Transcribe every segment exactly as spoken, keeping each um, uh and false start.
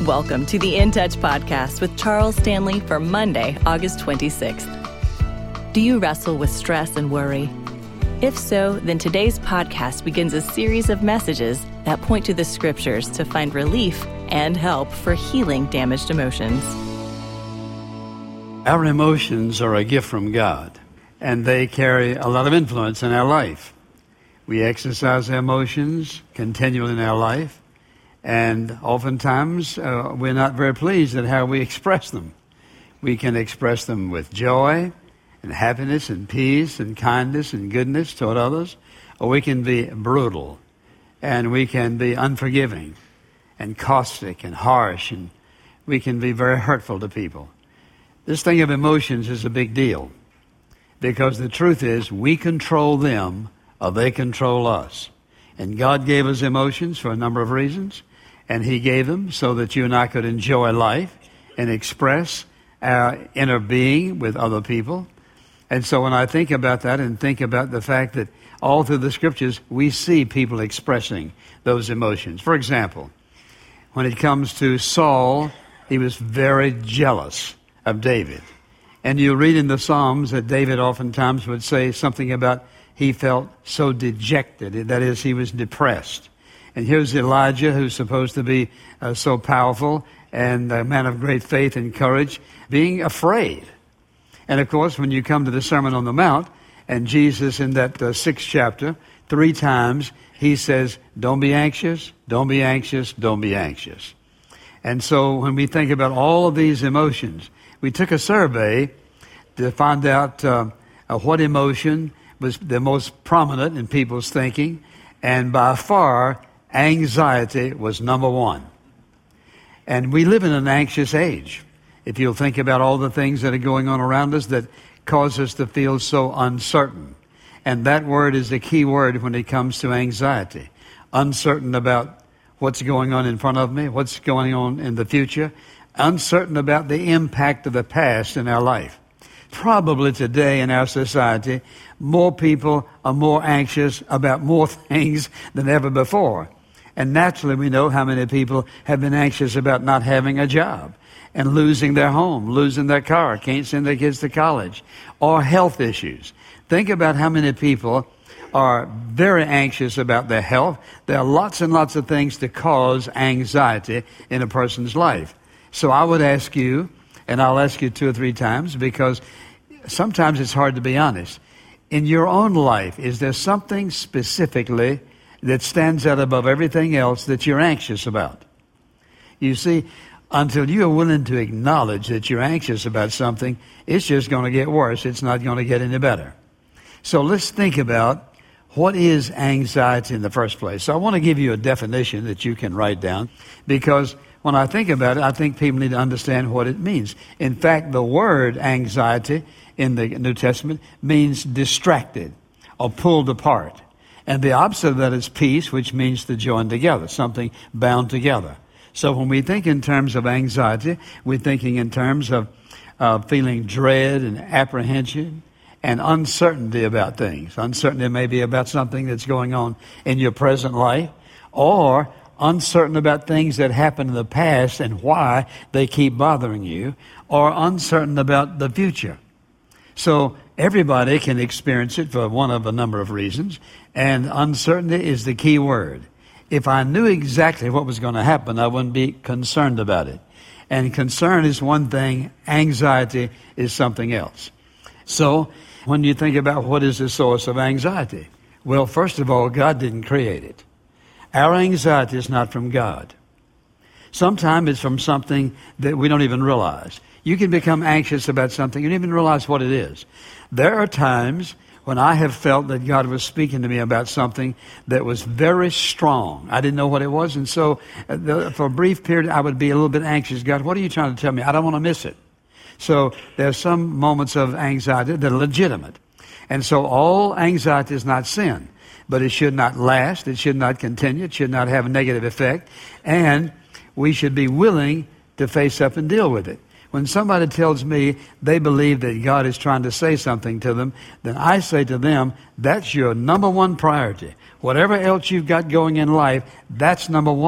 Welcome to the In Touch podcast with Charles Stanley for Monday, August twenty-sixth. Do you wrestle with stress and worry? If so, then today's podcast begins a series of messages that point to the scriptures to find relief and help for healing damaged emotions. Our emotions are a gift from God, and they carry a lot of influence in our life. We exercise our emotions continually in our life, and oftentimes uh, we're not very pleased at how we express them. We can express them with joy and happiness and peace and kindness and goodness toward others, or we can be brutal, and we can be unforgiving and caustic and harsh, and we can be very hurtful to people. This thing of emotions is a big deal, because the truth is we control them or they control us. And God gave us emotions for a number of reasons, and He gave them so that you and I could enjoy life and express our inner being with other people. And so when I think about that and think about the fact that all through the Scriptures we see people expressing those emotions. For example, when it comes to Saul, he was very jealous of David. And you read in the Psalms that David oftentimes would say something about he felt so dejected, that is, he was depressed. And here's Elijah, who's supposed to be uh, so powerful and a man of great faith and courage, being afraid. And of course, when you come to the Sermon on the Mount, and Jesus in that uh, sixth chapter, three times, he says, don't be anxious, don't be anxious, don't be anxious. And so when we think about all of these emotions, we took a survey to find out uh, uh, what emotion was the most prominent in people's thinking, and by far, anxiety was number one. And we live in an anxious age. If you'll think about all the things that are going on around us that cause us to feel so uncertain. And that word is the key word when it comes to anxiety. Uncertain about what's going on in front of me, what's going on in the future. Uncertain about the impact of the past in our life. Probably today in our society, more people are more anxious about more things than ever before. And naturally, we know how many people have been anxious about not having a job and losing their home, losing their car, can't send their kids to college, or health issues. Think about how many people are very anxious about their health. There are lots and lots of things to cause anxiety in a person's life. So I would ask you, and I'll ask you two or three times, because sometimes it's hard to be honest. In your own life, is there something specifically that stands out above everything else that you're anxious about? You see, until you are willing to acknowledge that you're anxious about something, it's just going to get worse. It's not going to get any better. So let's think about what is anxiety in the first place. So I want to give you a definition that you can write down, because when I think about it, I think people need to understand what it means. In fact, the word anxiety in the New Testament means distracted or pulled apart. And the opposite of that is peace, which means to join together, something bound together. So when we think in terms of anxiety, we're thinking in terms of uh, feeling dread and apprehension and uncertainty about things. Uncertainty maybe about something that's going on in your present life, or uncertain about things that happened in the past and why they keep bothering you, or uncertain about the future. So everybody can experience it for one of a number of reasons, and uncertainty is the key word. If I knew exactly what was going to happen, I wouldn't be concerned about it. And concern is one thing, anxiety is something else. So when you think about what is the source of anxiety, well, first of all, God didn't create it. Our anxiety is not from God. Sometimes it's from something that we don't even realize. You can become anxious about something, you don't even realize what it is. There are times when I have felt that God was speaking to me about something that was very strong. I didn't know what it was, and so uh, the, for a brief period, I would be a little bit anxious. God, what are you trying to tell me? I don't want to miss it. So there's some moments of anxiety that are legitimate. And so all anxiety is not sin, but it should not last. It should not continue. It should not have a negative effect. And we should be willing to face up and deal with it. When somebody tells me they believe that God is trying to say something to them, then I say to them, that's your number one priority. Whatever else you've got going in life, that's number one.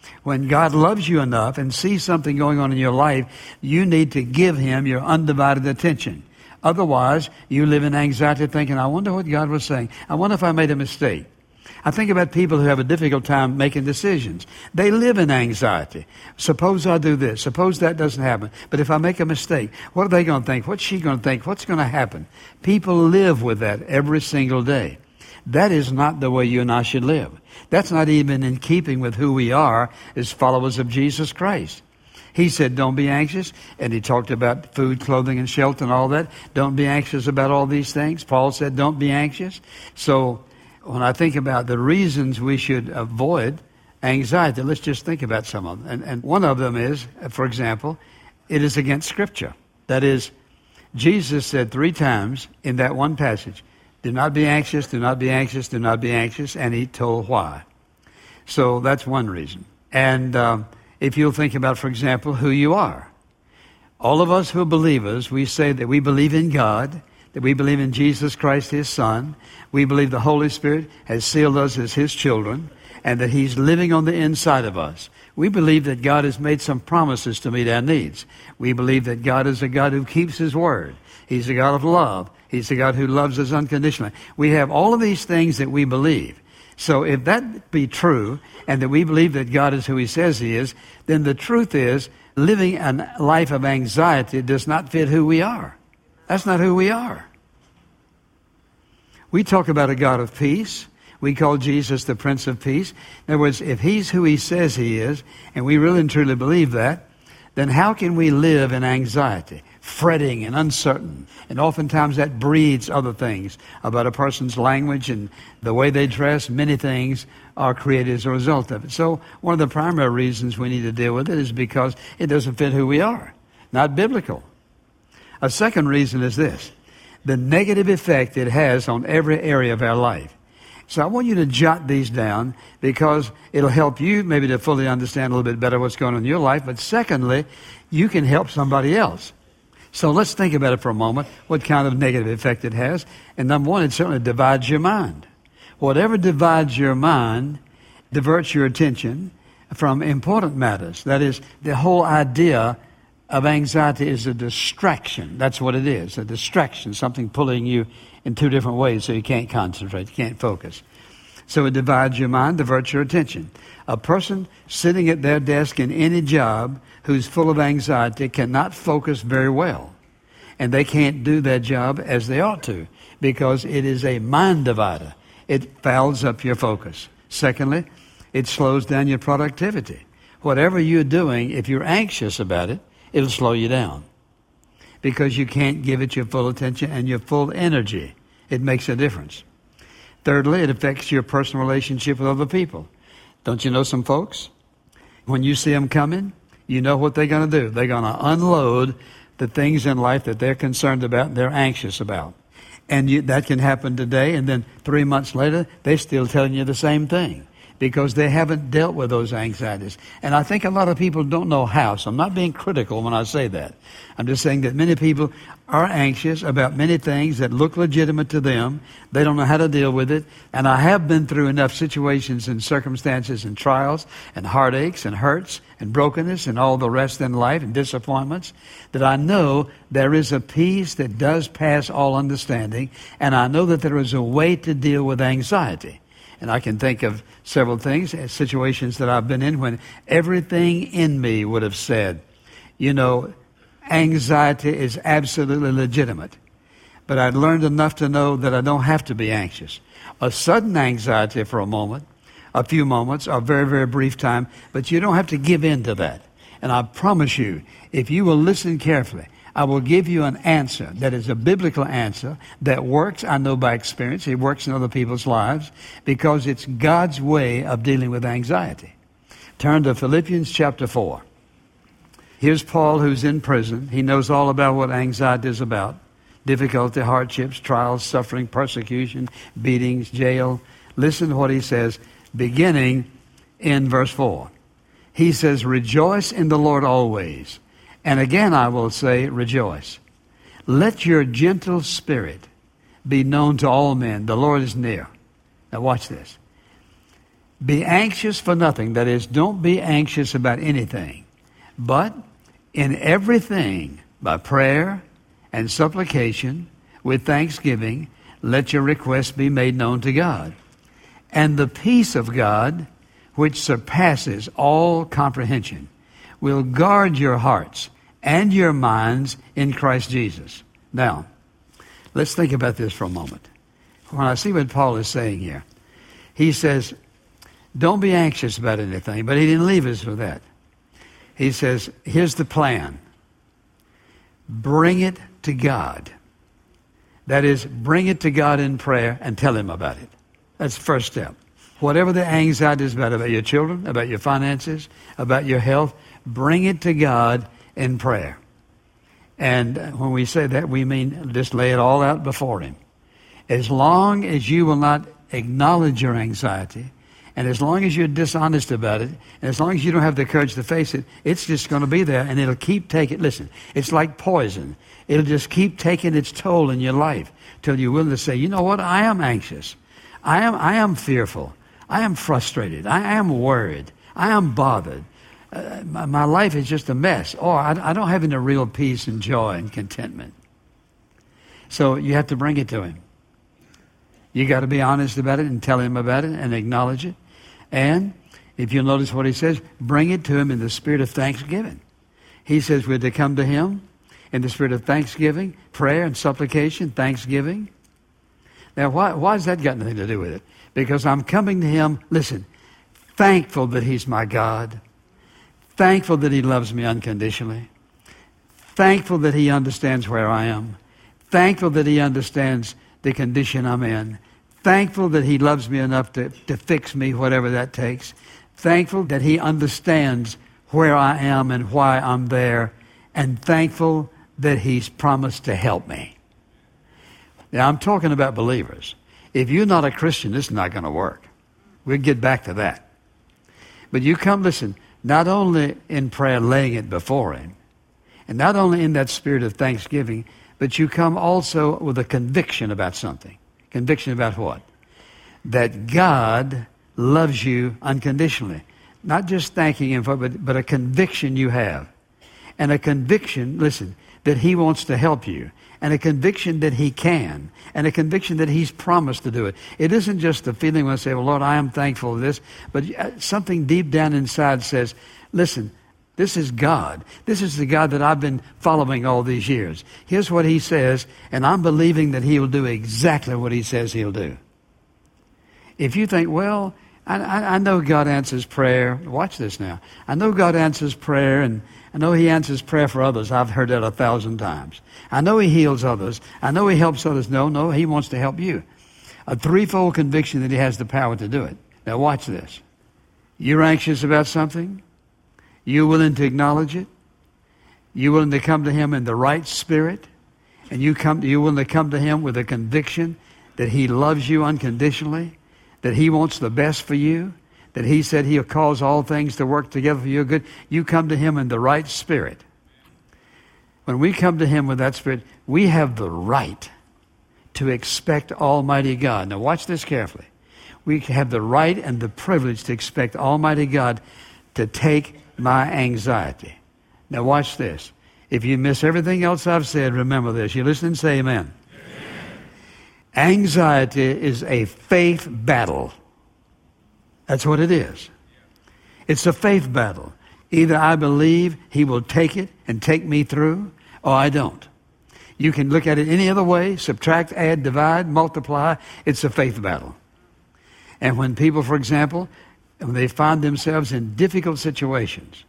When God loves you enough and sees something going on in your life, you need to give him your undivided attention. Otherwise, you live in anxiety thinking, I wonder what God was saying. I wonder if I made a mistake. I think about people who have a difficult time making decisions. They live in anxiety. Suppose I do this. Suppose that doesn't happen. But if I make a mistake, what are they going to think? What's she going to think? What's going to happen? People live with that every single day. That is not the way you and I should live. That's not even in keeping with who we are as followers of Jesus Christ. He said, don't be anxious. And he talked about food, clothing, and shelter and all that. Don't be anxious about all these things. Paul said, don't be anxious. So when I think about the reasons we should avoid anxiety, let's just think about some of them. And, and one of them is, for example, it is against Scripture. That is, Jesus said three times in that one passage, do not be anxious, do not be anxious, do not be anxious. And he told why. So that's one reason. And um, if you'll think about, for example, who you are. All of us who are believers, we say that we believe in God, that we believe in Jesus Christ, his Son. We believe the Holy Spirit has sealed us as his children, and that he's living on the inside of us. We believe that God has made some promises to meet our needs. We believe that God is a God who keeps his word. He's a God of love. He's a God who loves us unconditionally. We have all of these things that we believe. So if that be true, and that we believe that God is who he says he is, then the truth is, living a life of anxiety does not fit who we are. That's not who we are. We talk about a God of peace. We call Jesus the Prince of Peace. In other words, if he's who he says he is, and we really and truly believe that, then how can we live in anxiety, fretting and uncertain? And oftentimes that breeds other things about a person's language and the way they dress. Many things are created as a result of it. So one of the primary reasons we need to deal with it is because it doesn't fit who we are. Not biblical. A second reason is this: the negative effect it has on every area of our life. So I want you to jot these down because it'll help you maybe to fully understand a little bit better what's going on in your life. But secondly, you can help somebody else. So let's think about it for a moment, what kind of negative effect it has. And number one, it certainly divides your mind. Whatever divides your mind diverts your attention from important matters. That is, the whole idea of anxiety is a distraction. That's what it is, a distraction, something pulling you in two different ways so you can't concentrate, you can't focus. So it divides your mind, diverts your attention. A person sitting at their desk in any job who's full of anxiety cannot focus very well. And they can't do their job as they ought to because it is a mind divider. It fouls up your focus. Secondly, it slows down your productivity. Whatever you're doing, if you're anxious about it, it'll slow you down because you can't give it your full attention and your full energy. It makes a difference. Thirdly, it affects your personal relationship with other people. Don't you know some folks? When you see them coming, you know what they're going to do. They're going to unload the things in life that they're concerned about and they're anxious about. And you, that can happen today, and then three months later, they're still telling you the same thing because they haven't dealt with those anxieties. And I think a lot of people don't know how, so I'm not being critical when I say that. I'm just saying that many people are anxious about many things that look legitimate to them. They don't know how to deal with it. And I have been through enough situations and circumstances and trials and heartaches and hurts and brokenness and all the rest in life and disappointments that I know there is a peace that does pass all understanding, and I know that there is a way to deal with anxiety. And I can think of several things, situations that I've been in when everything in me would have said, you know, anxiety is absolutely legitimate. But I'd learned enough to know that I don't have to be anxious. A sudden anxiety for a moment, a few moments, a very, very brief time, but you don't have to give in to that. And I promise you, if you will listen carefully, I will give you an answer that is a biblical answer that works. I know by experience. It works in other people's lives because it's God's way of dealing with anxiety. Turn to Philippians chapter four. Here's Paul who's in prison. He knows all about what anxiety is about. Difficulty, hardships, trials, suffering, persecution, beatings, jail. Listen to what he says beginning in verse four. He says, rejoice in the Lord always. And again, I will say, rejoice. Let your gentle spirit be known to all men. The Lord is near. Now watch this. Be anxious for nothing. That is, don't be anxious about anything. But in everything, by prayer and supplication, with thanksgiving, let your requests be made known to God. And the peace of God, which surpasses all comprehension, will guard your hearts and your minds in Christ Jesus. Now, let's think about this for a moment. When I see what Paul is saying here, he says, don't be anxious about anything, but he didn't leave us with that. He says, here's the plan. Bring it to God. That is, bring it to God in prayer and tell him about it. That's the first step. Whatever the anxiety is about, about your children, about your finances, about your health, bring it to God in prayer. And when we say that, we mean just lay it all out before him. As long as you will not acknowledge your anxiety, and as long as you're dishonest about it, and as long as you don't have the courage to face it, it's just going to be there, and it'll keep taking, listen, it's like poison. It'll just keep taking its toll in your life till you're willing to say, you know what, I am anxious. I am, I am fearful. I am frustrated. I am worried. I am bothered. Uh, my, my life is just a mess. Or I, I don't have any real peace and joy and contentment. So you have to bring it to him. You got to be honest about it and tell him about it and acknowledge it. And if you'll notice what he says, bring it to him in the spirit of thanksgiving. He says we're to come to him in the spirit of thanksgiving, prayer and supplication, thanksgiving. Now, why, why has that got anything to do with it? Because I'm coming to him, listen, thankful that he's my God, thankful that he loves me unconditionally, thankful that he understands where I am, thankful that he understands the condition I'm in, thankful that he loves me enough to, to fix me, whatever that takes, thankful that he understands where I am and why I'm there, and thankful that he's promised to help me. Now, I'm talking about believers. If you're not a Christian, this is not going to work. We'll get back to that. But you come, listen, not only in prayer, laying it before him, and not only in that spirit of thanksgiving, but you come also with a conviction about something. Conviction about what? That God loves you unconditionally. Not just thanking him for it, but, but a conviction you have. And a conviction, listen, that he wants to help you. And a conviction that he can. And a conviction that he's promised to do it. It isn't just the feeling when I say, well, Lord, I am thankful for this. But something deep down inside says, listen, this is God. This is the God that I've been following all these years. Here's what he says, and I'm believing that he will do exactly what he says he'll do. If you think, well, I, I, I know God answers prayer. Watch this now. I know God answers prayer, and I know he answers prayer for others. I've heard that a thousand times. I know he heals others. I know he helps others. No, no, he wants to help you. A threefold conviction that he has the power to do it. Now watch this. You're anxious about something. You're willing to acknowledge it. You're willing to come to him in the right spirit. And you come, you're willing to come to him with a conviction that he loves you unconditionally, that he wants the best for you, that he said he'll cause all things to work together for your good. You come to him in the right spirit. When we come to him with that spirit, we have the right to expect Almighty God. Now watch this carefully. We have the right and the privilege to expect Almighty God to take my anxiety. Now watch this. If you miss everything else I've said, remember this. You listen and say amen. Amen. Anxiety is a faith battle. That's what it is. It's a faith battle. Either I believe he will take it and take me through, or I don't. You can look at it any other way, subtract, add, divide, multiply. It's a faith battle. And when people, for example, when they find themselves in difficult situations,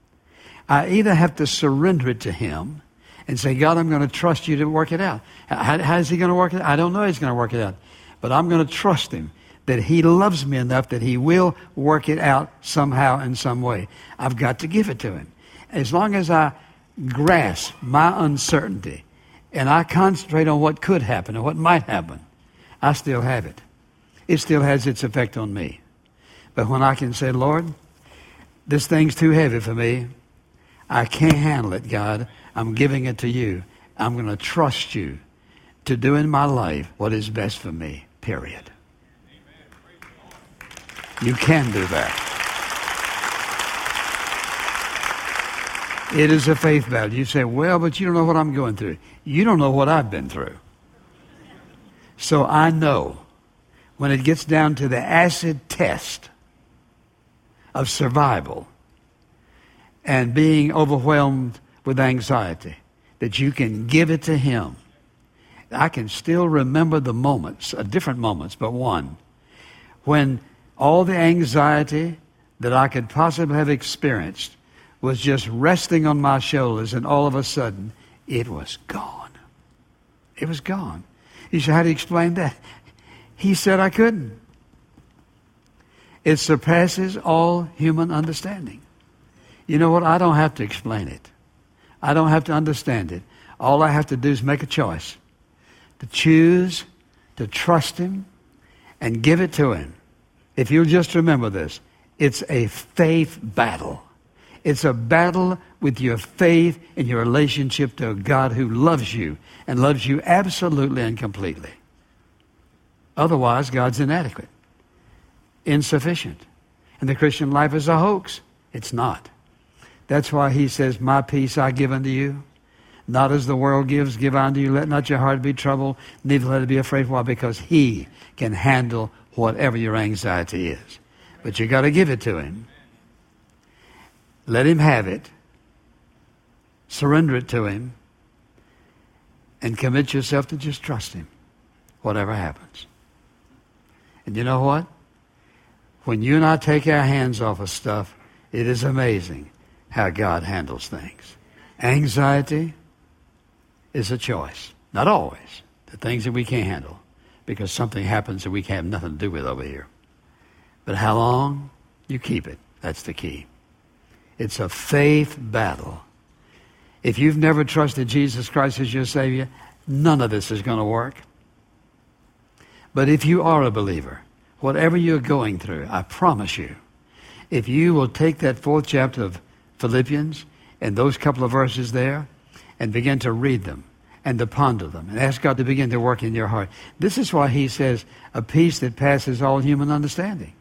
I either have to surrender it to him and say, God, I'm going to trust you to work it out. How, how is he going to work it out? I don't know he's going to work it out. But I'm going to trust him that he loves me enough that he will work it out somehow in some way. I've got to give it to him. As long as I grasp my uncertainty and I concentrate on what could happen or what might happen, I still have it. It still has its effect on me. But when I can say, Lord, this thing's too heavy for me. I can't handle it, God. I'm giving it to you. I'm going to trust you to do in my life what is best for me, period. You can do that. It is a faith battle. You say, well, but you don't know what I'm going through. You don't know what I've been through. So I know when it gets down to the acid test of survival and being overwhelmed with anxiety, that you can give it to Him. I can still remember the moments, uh, different moments, but one, when all the anxiety that I could possibly have experienced was just resting on my shoulders, and all of a sudden, it was gone. It was gone. You say, how do you explain that? He said I couldn't. It surpasses all human understanding. You know what? I don't have to explain it. I don't have to understand it. All I have to do is make a choice to choose to trust Him and give it to Him. If you'll just remember this, it's a faith battle. It's a battle with your faith and your relationship to a God who loves you and loves you absolutely and completely. Otherwise, God's inadequate, insufficient. And the Christian life is a hoax. It's not. That's why He says, my peace I give unto you. Not as the world gives, give unto you. Let not your heart be troubled, neither let it be afraid. Why? Because He can handle whatever your anxiety is. But you got to give it to Him. Let Him have it. Surrender it to Him. And commit yourself to just trust Him, whatever happens. And you know what? When you and I take our hands off of stuff, it is amazing how God handles things. Anxiety is a choice. Not always. The things that we can't handle, because something happens that we can have nothing to do with over here. But how long you keep it, that's the key. It's a faith battle. If you've never trusted Jesus Christ as your Savior, none of this is going to work. But if you are a believer, whatever you're going through, I promise you, if you will take that fourth chapter of Philippians and those couple of verses there and begin to read them and to ponder them and ask God to begin to work in your heart. This is why He says, a peace that passes all human understanding.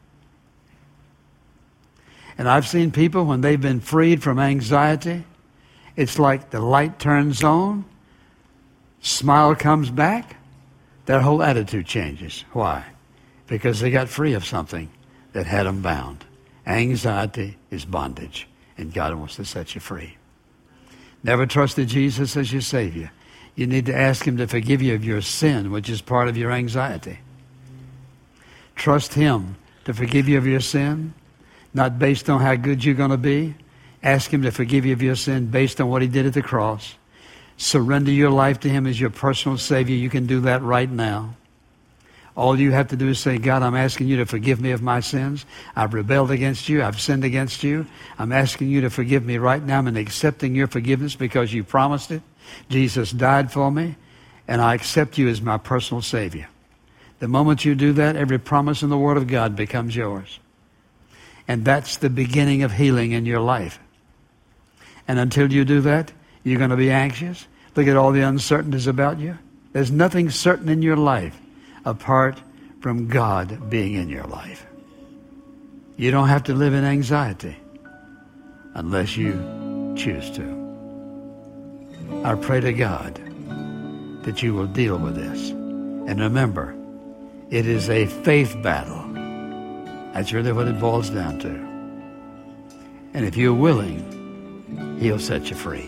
And I've seen people, when they've been freed from anxiety, it's like the light turns on, smile comes back, their whole attitude changes. Why? Because they got free of something that had them bound. Anxiety is bondage, and God wants to set you free. Never trusted Jesus as your Savior. You need to ask Him to forgive you of your sin, which is part of your anxiety. Trust Him to forgive you of your sin, not based on how good you're going to be. Ask Him to forgive you of your sin based on what He did at the cross. Surrender your life to Him as your personal Savior. You can do that right now. All you have to do is say, God, I'm asking you to forgive me of my sins. I've rebelled against you. I've sinned against you. I'm asking you to forgive me right now. I'm accepting your forgiveness because you promised it. Jesus died for me, and I accept you as my personal Savior. The moment you do that, every promise in the Word of God becomes yours. And that's the beginning of healing in your life. And until you do that, you're going to be anxious. Look at all the uncertainties about you. There's nothing certain in your life apart from God being in your life. You don't have to live in anxiety unless you choose to. I pray to God that you will deal with this. And remember, it is a faith battle. That's really what it boils down to. And if you're willing, He'll set you free.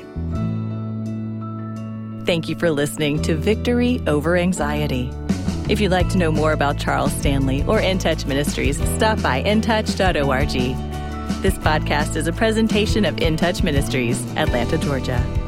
Thank you for listening to Victory Over Anxiety. If you'd like to know more about Charles Stanley or In Touch Ministries, stop by in touch dot org. This podcast is a presentation of In Touch Ministries, Atlanta, Georgia.